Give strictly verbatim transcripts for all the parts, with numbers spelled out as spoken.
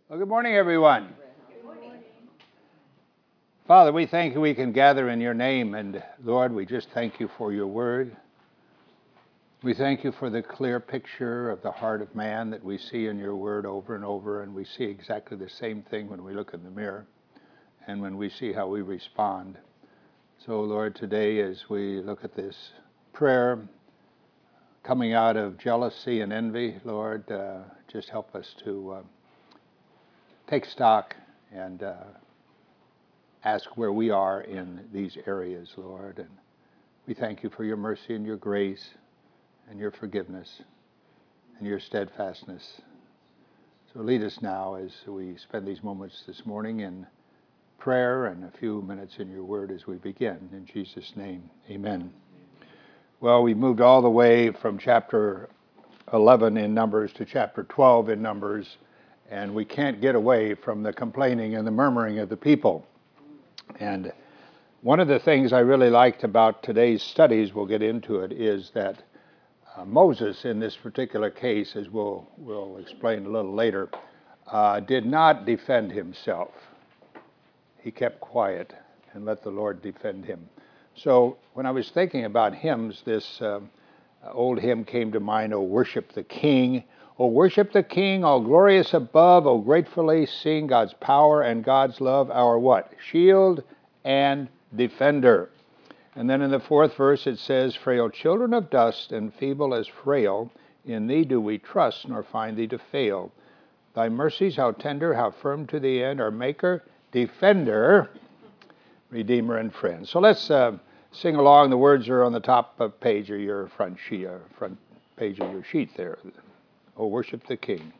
Well, good morning, everyone. Good morning. Father, we thank you we can gather in your name, and Lord, we just thank you for your word. We thank you for the clear picture of the heart of man that we see in your word over and over, and we see exactly the same thing when we look in the mirror and when we see how we respond. So, Lord, today as we look at this prayer coming out of jealousy and envy, Lord, uh, just help us to uh, take stock and uh, ask where we are in these areas, Lord. And we thank you for your mercy and your grace and your forgiveness and your steadfastness. So lead us now as we spend these moments this morning in prayer and a few minutes in your word as we begin. In Jesus' name, amen. Well, we moved all the way from chapter eleven in Numbers to chapter twelve in Numbers, and we can't get away from the complaining and the murmuring of the people. And one of the things I really liked about today's studies, we'll get into it, is that uh, Moses, in this particular case, as we'll, we'll explain a little later, uh, did not defend himself. He kept quiet and let the Lord defend him. So when I was thinking about hymns, this uh, old hymn came to mind, "O worship the King, O worship the King, all glorious above, O gratefully sing God's power and God's love, our what? Shield and defender." And then in the fourth verse it says, "Frail children of dust and feeble as frail, in thee do we trust, nor find thee to fail. Thy mercies, how tender, how firm to the end, our Maker, Defender, Redeemer, and Friend." So let's uh, sing along. The words are on the top of page of your front sheet, uh, front page of your sheet there. "O worship the King."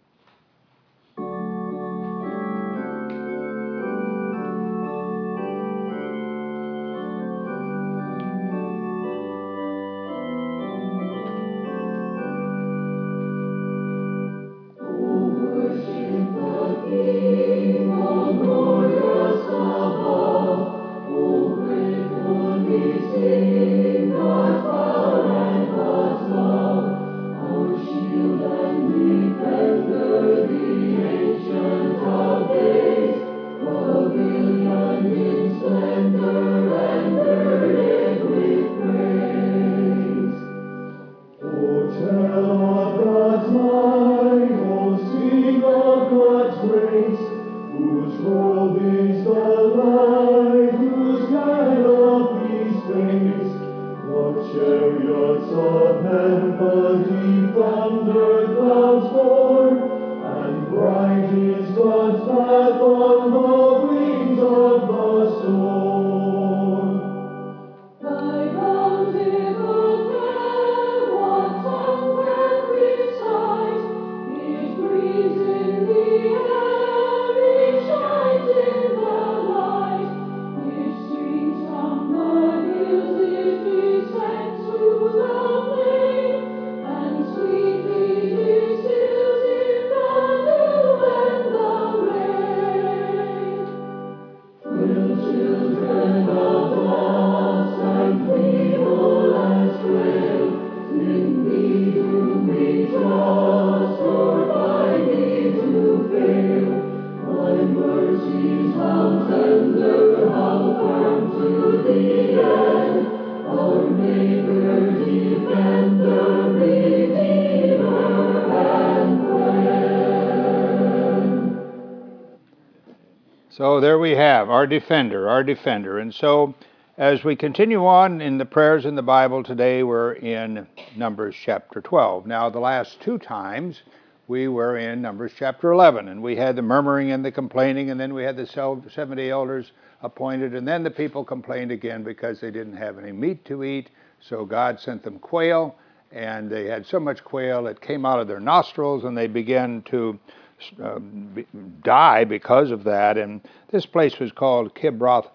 So there we have our defender, our defender. And so as we continue on in the prayers in the Bible today, we're in Numbers chapter twelve. Now, the last two times we were in Numbers chapter eleven, and we had the murmuring and the complaining, and then we had the seventy elders appointed, and then the people complained again because they didn't have any meat to eat. So God sent them quail, and they had so much quail it came out of their nostrils, and they began to Uh, be, die because of that. And this place was called Kibroth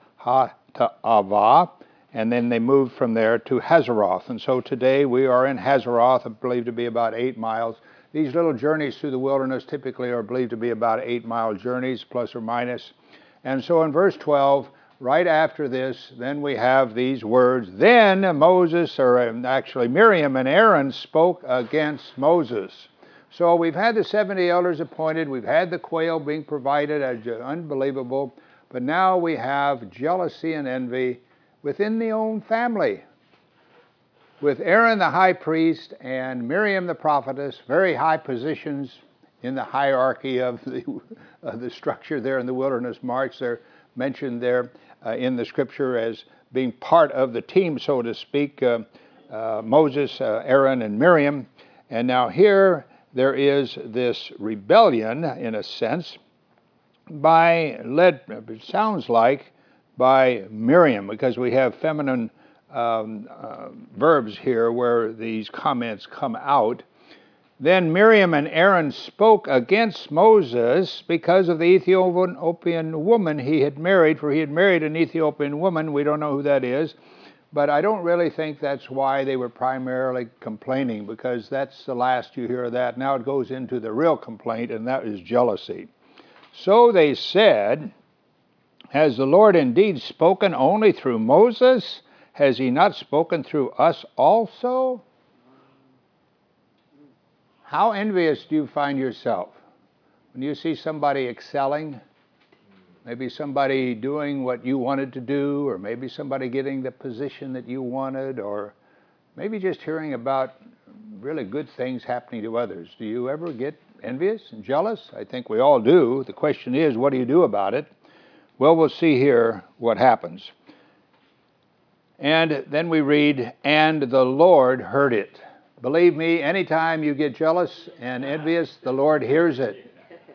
Hattaavah, and then they moved from there to Hazeroth. And so today we are in Hazeroth, I believe to be about eight miles. These little journeys through the wilderness typically are believed to be about eight-mile journeys, plus or minus. And so in verse twelve, right after this, then we have these words, "Then Moses," or actually Miriam and Aaron, spoke against Moses. So we've had the seventy elders appointed. We've had the quail being provided, as unbelievable. But now we have jealousy and envy within the own family, with Aaron the high priest and Miriam the prophetess, very high positions in the hierarchy of the, of the structure there in the wilderness march. They're mentioned there uh, in the scripture as being part of the team, so to speak, uh, uh, Moses, uh, Aaron, and Miriam. And now here there is this rebellion, in a sense, by, led, it sounds like, by Miriam, because we have feminine um, uh, verbs here where these comments come out. Then Miriam and Aaron spoke against Moses because of the Ethiopian woman he had married, for he had married an Ethiopian woman. We don't know who that is, but I don't really think that's why they were primarily complaining, because that's the last you hear of that. Now it goes into the real complaint, and that is jealousy. So they said, has the Lord indeed spoken only through Moses? Has he not spoken through us also? How envious do you find yourself when you see somebody excelling? Maybe somebody doing what you wanted to do, or maybe somebody getting the position that you wanted, or maybe just hearing about really good things happening to others. Do you ever get envious and jealous? I think we all do. The question is, what do you do about it? Well, we'll see here what happens. And then we read, and the Lord heard it. Believe me, anytime you get jealous and envious, the Lord hears it.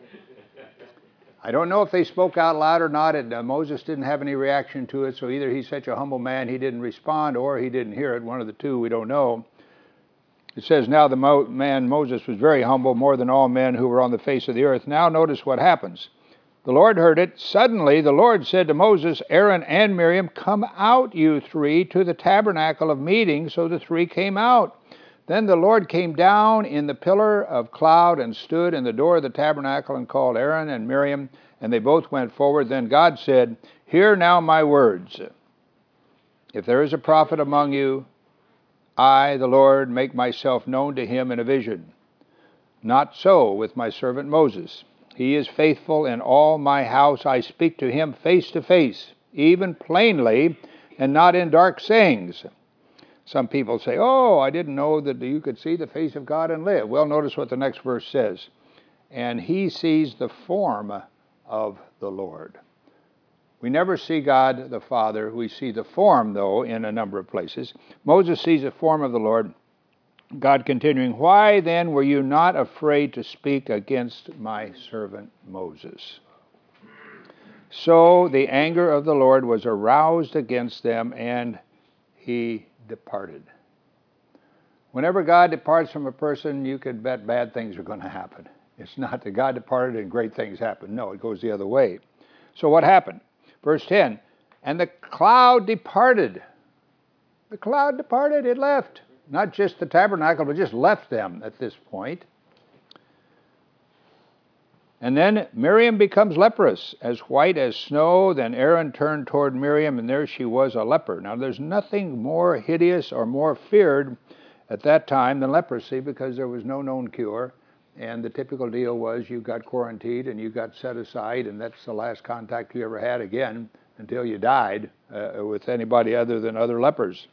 I don't know if they spoke out loud or not, and uh, Moses didn't have any reaction to it, so either he's such a humble man he didn't respond, or he didn't hear it. One of the two, we don't know. It says, now the mo- man Moses was very humble, more than all men who were on the face of the earth. Now notice what happens. The Lord heard it. Suddenly the Lord said to Moses, Aaron, and Miriam, come out, you three, to the tabernacle of meeting. So the three came out. Then the Lord came down in the pillar of cloud and stood in the door of the tabernacle and called Aaron and Miriam, and they both went forward. Then God said, hear now my words. If there is a prophet among you, I, the Lord, make myself known to him in a vision. Not so with my servant Moses. He is faithful in all my house. I speak to him face to face, even plainly, and not in dark sayings. Some people say, oh, I didn't know that you could see the face of God and live. Well, notice what the next verse says. And he sees the form of the Lord. We never see God the Father. We see the form, though, in a number of places. Moses sees the form of the Lord. God continuing, why then were you not afraid to speak against my servant Moses? So the anger of the Lord was aroused against them, and he departed. Whenever God departs from a person, you could bet bad things are going to happen. It's not that God departed and great things happen. No, it goes the other way. So what happened? Verse ten, and the cloud departed. The cloud departed, it left. Not just the tabernacle, but just left them at this point. And then Miriam becomes leprous, as white as snow. Then Aaron turned toward Miriam, and there she was, a leper. Now there's nothing more hideous or more feared at that time than leprosy, because there was no known cure. And the typical deal was you got quarantined and you got set aside, and that's the last contact you ever had again until you died uh, with anybody other than other lepers.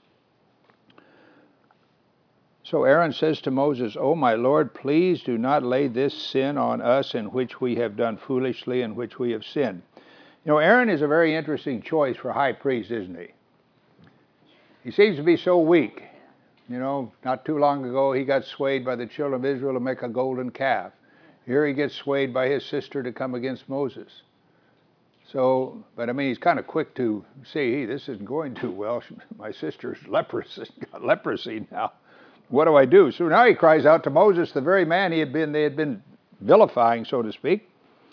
So Aaron says to Moses, O my Lord, please do not lay this sin on us in which we have done foolishly, in which we have sinned. You know, Aaron is a very interesting choice for high priest, isn't he? He seems to be so weak. You know, not too long ago he got swayed by the children of Israel to make a golden calf. Here he gets swayed by his sister to come against Moses. So, but I mean, he's kind of quick to say, hey, this isn't going too well. My sister's leprous, got leprosy now. What do I do? So now he cries out to Moses, the very man he had been, they had been vilifying, so to speak.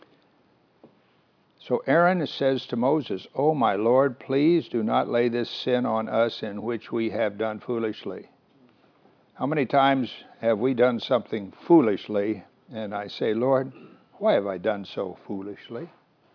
So Aaron says to Moses, O my Lord, please do not lay this sin on us in which we have done foolishly. How many times have we done something foolishly, and I say, Lord, why have I done so foolishly?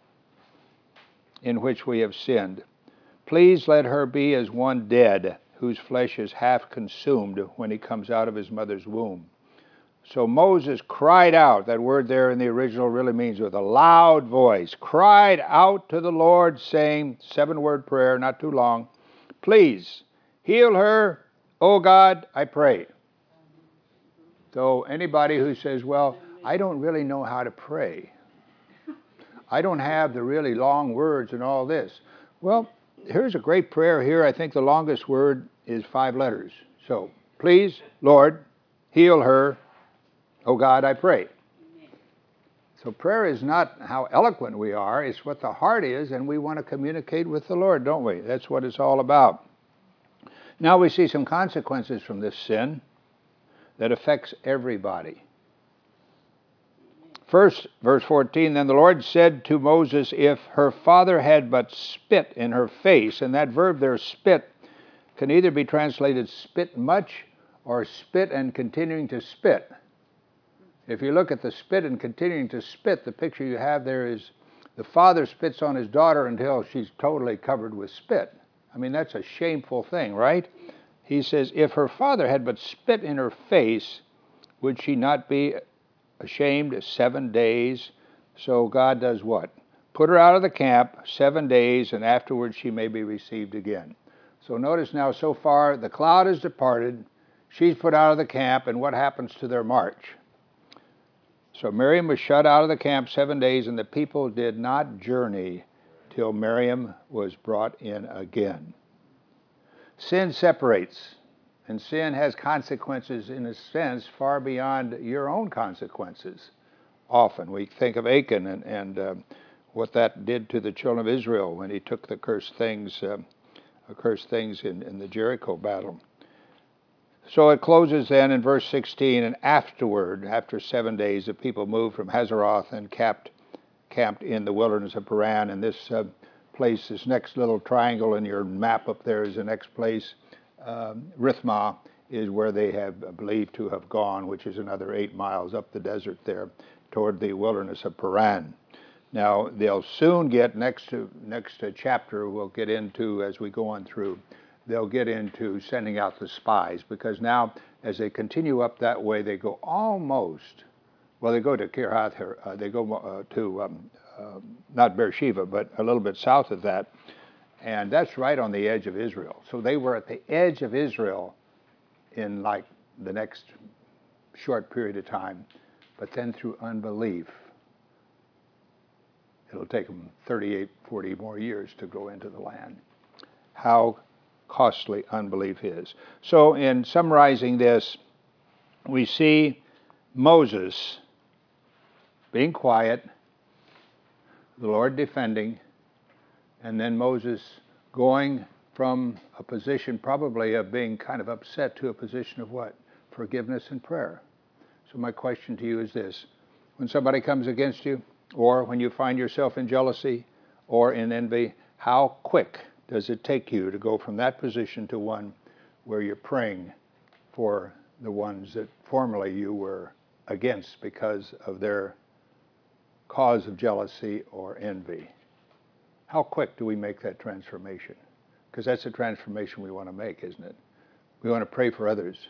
In which we have sinned. Please let her be as one dead, whose flesh is half consumed when he comes out of his mother's womb. So Moses cried out. That word there in the original really means with a loud voice. Cried out to the Lord, saying, seven-word prayer, not too long, please heal her, O God, I pray. So anybody who says, well, I don't really know how to pray. I don't have the really long words and all this. Well, here's a great prayer here. I think the longest word is five letters. So, please, Lord, heal her, O God, I pray. So prayer is not how eloquent we are, it's what the heart is, and we want to communicate with the Lord, don't we? That's what it's all about. Now we see some consequences from this sin that affects everybody. First, verse fourteen, then the Lord said to Moses, if her father had but spit in her face, and that verb there, spit, can either be translated spit much or spit and continuing to spit. If you look at the spit and continuing to spit, the picture you have there is the father spits on his daughter until she's totally covered with spit. I mean, that's a shameful thing, right? He says, if her father had but spit in her face, would she not be ashamed seven days? So God does what? Put her out of the camp seven days, and afterwards she may be received again. So notice now, so far, the cloud has departed, she's put out of the camp, and what happens to their march? So Miriam was shut out of the camp seven days, and the people did not journey till Miriam was brought in again. Sin separates, and sin has consequences, in a sense, far beyond your own consequences. Often we think of Achan and, and uh, what that did to the children of Israel when he took the cursed things, uh, cursed things in, in the Jericho battle. So it closes then in verse sixteen, and afterward, after seven days, the people moved from Hazeroth and camped, camped in the wilderness of Paran. And this uh, place, this next little triangle in your map up there is the next place. Um, Rithmah is where they have believed to have gone, which is another eight miles up the desert there toward the wilderness of Paran. Now, they'll soon get, next to next to chapter we'll get into as we go on through, they'll get into sending out the spies, because now as they continue up that way, they go almost, well, they go to Kirhath, uh, they go uh, to, um, uh, not Beersheba, but a little bit south of that, and that's right on the edge of Israel. So they were at the edge of Israel in like the next short period of time, but then through unbelief, it'll take them thirty-eight, forty more years to go into the land. How costly unbelief is. So in summarizing this, we see Moses being quiet, the Lord defending, and then Moses going from a position probably of being kind of upset to a position of what? Forgiveness and prayer. So my question to you is this: when somebody comes against you, or when you find yourself in jealousy or in envy, how quick does it take you to go from that position to one where you're praying for the ones that formerly you were against because of their cause of jealousy or envy? How quick do we make that transformation? Because that's a transformation we want to make, isn't it? We want to pray for others.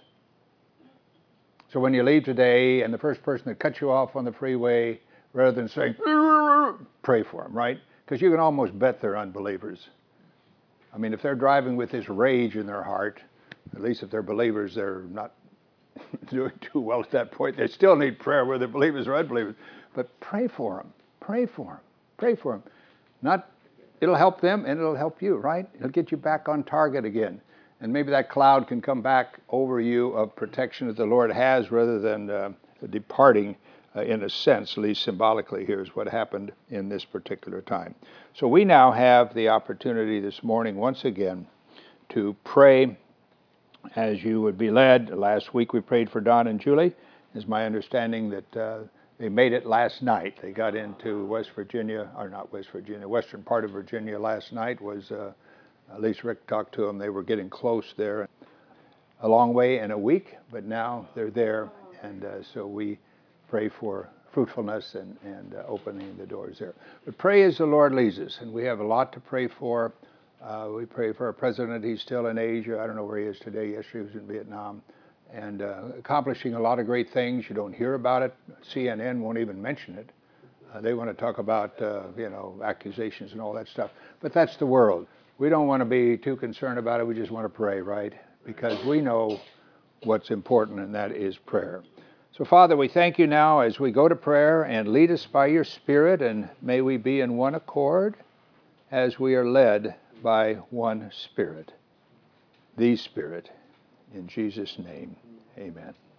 So when you leave today and the first person that cuts you off on the freeway, rather than saying, pray for them, right? Because you can almost bet they're unbelievers. I mean, if they're driving with this rage in their heart, at least if they're believers, they're not doing too well at that point. They still need prayer, whether believers or unbelievers. But pray for them. Pray for them. Pray for them. Not, it'll help them and it'll help you, right? It'll get you back on target again. And maybe that cloud can come back over you of protection that the Lord has, rather than uh, departing uh, in a sense, at least symbolically. Here's what happened in this particular time. So we now have the opportunity this morning once again to pray as you would be led. Last week we prayed for Don and Julie. It's my understanding that uh, they made it last night. They got into West Virginia, or not West Virginia, western part of Virginia last night. Was uh, at least Rick talked to them. They were getting close there. A long way in a week, but now they're there. And uh, so we pray for fruitfulness and, and uh, opening the doors there. But pray as the Lord leads us, and we have a lot to pray for. Uh, we pray for our president. He's still in Asia. I don't know where he is today. Yesterday he was in Vietnam. and uh, accomplishing a lot of great things. You don't hear about it. C N N won't even mention it. Uh, they want to talk about, uh, you know, accusations and all that stuff. But that's the world. We don't want to be too concerned about it. We just want to pray, right? Because we know what's important, and that is prayer. So, Father, we thank you now as we go to prayer, and lead us by your Spirit, and may we be in one accord as we are led by one Spirit, the Spirit. In Jesus' name, amen.